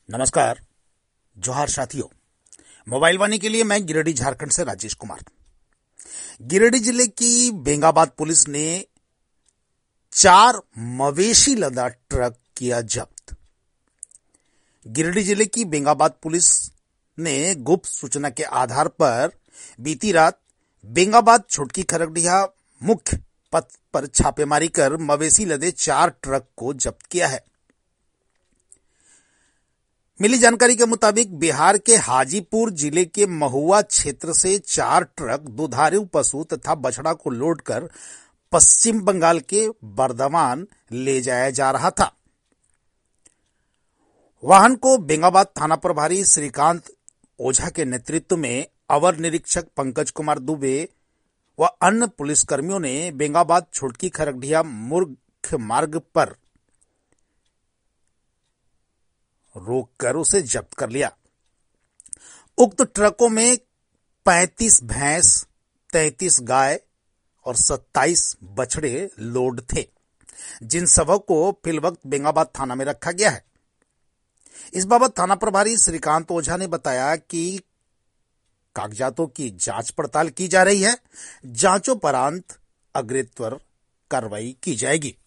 नमस्कार, जोहार साथियों। मोबाइल वाणी के लिए मैं गिरिडीह झारखंड से राजेश कुमार। गिरिडीह जिले की बेंगाबाद पुलिस ने 4 मवेशी लदा ट्रक किया जब्त। गिरिडीह जिले की बेंगाबाद पुलिस ने गुप्त सूचना के आधार पर बीती रात बेंगाबाद छोटकी खरगडिहा मुख्य पथ पर छापेमारी कर मवेशी लदे 4 ट्रक को जब्त किया है। मिली जानकारी के मुताबिक बिहार के हाजीपुर जिले के महुआ क्षेत्र से 4 ट्रक दुधारू पशु तथा बछड़ा को लोड कर पश्चिम बंगाल के बर्धमान ले जाया जा रहा था। वाहन को बेंगाबाद थाना प्रभारी श्रीकांत ओझा के नेतृत्व में अवर निरीक्षक पंकज कुमार दुबे व अन्य पुलिसकर्मियों ने बेंगाबाद छोटकी खरगडिहा मुख्य मार्ग पर रोककर उसे जब्त कर लिया। उक्त ट्रकों में 35 भैंस, 33 गाय और 27 बछड़े लोड थे, जिन सबों को फिलवक्त बेंगाबाद थाना में रखा गया है। इस बाबत थाना प्रभारी श्रीकांत ओझा ने बताया कि कागजातों की जांच पड़ताल की जा रही है। जांचों परांत अग्रेतर कार्रवाई की जाएगी।